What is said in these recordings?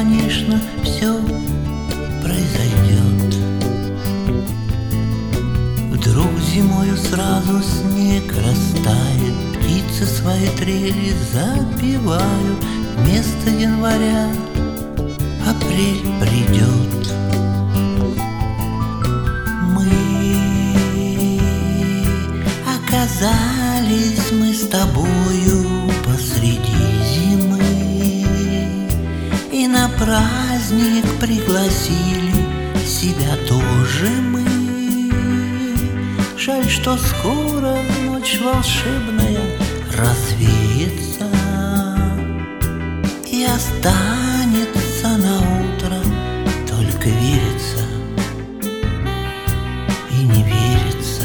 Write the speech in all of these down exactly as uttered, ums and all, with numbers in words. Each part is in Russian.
конечно, все произойдет. Вдруг зимою сразу снег растает, птицы свои трели запевают, вместо января апрель придет. Мы оказались мы с тобою посреди зимы и на праздник пригласили себя тоже мы. Жаль, что скоро ночь волшебная развеется и останется на утро только верится и не верится.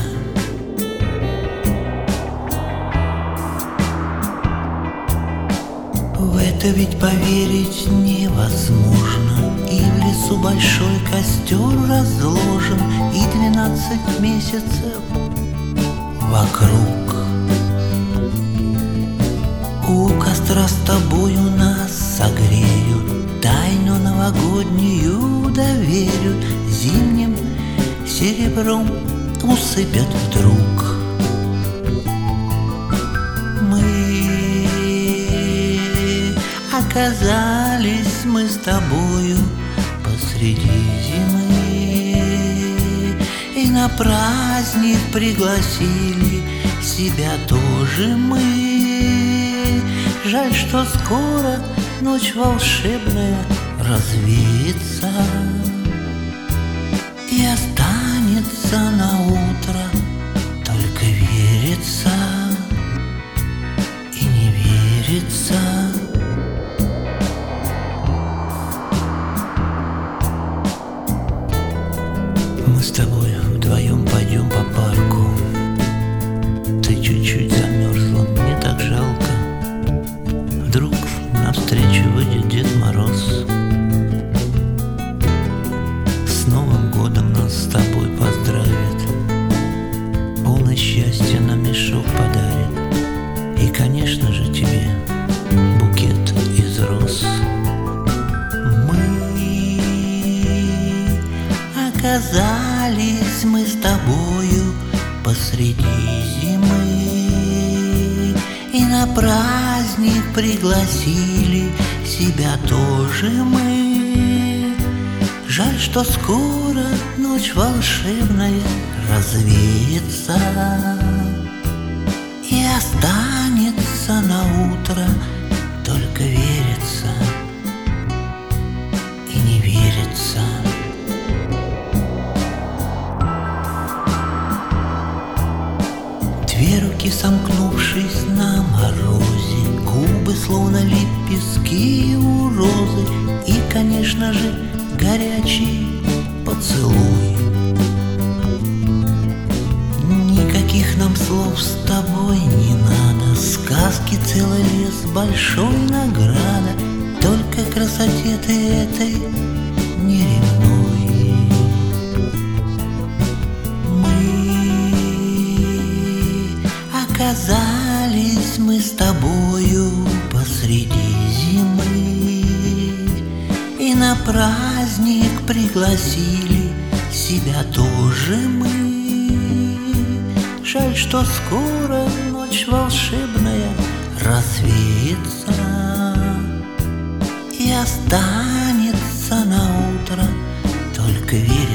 В это ведь поверить невозможно. И в лесу большой костер разложен, и двенадцать месяцев вокруг. У костра с тобою нас согреют, тайну новогоднюю доверют, зимним серебром усыпят вдруг. Оказались мы с тобою посреди зимы и на праздник пригласили себя тоже мы. Жаль, что скоро ночь волшебная развеется и останется на утро только верится и не верится. Мы с тобой вдвоем пойдем по парку. Ты чуть-чуть замерзла, мне так жалко. Вдруг навстречу выйдет Дед Мороз. С Новым годом нас с тобой поздравит, полное счастье на мешок подарит и, конечно же, тебе букет из роз. Оказались мы с тобою посреди зимы и на праздник пригласили себя тоже мы. Жаль, что скоро ночь волшебная развеется и останется на утро только верится и не верится. Две руки, сомкнувшись на морозе, губы словно лепестки у розы и, конечно же, горячий поцелуй. Никаких нам слов с тобой не надо, сказки целый лес, большой награда, только красоте ты этой не ревнуй. Оказались мы с тобою посреди зимы и на праздник пригласили себя тоже мы. Жаль, что скоро ночь волшебная развеется и останется на утро только верить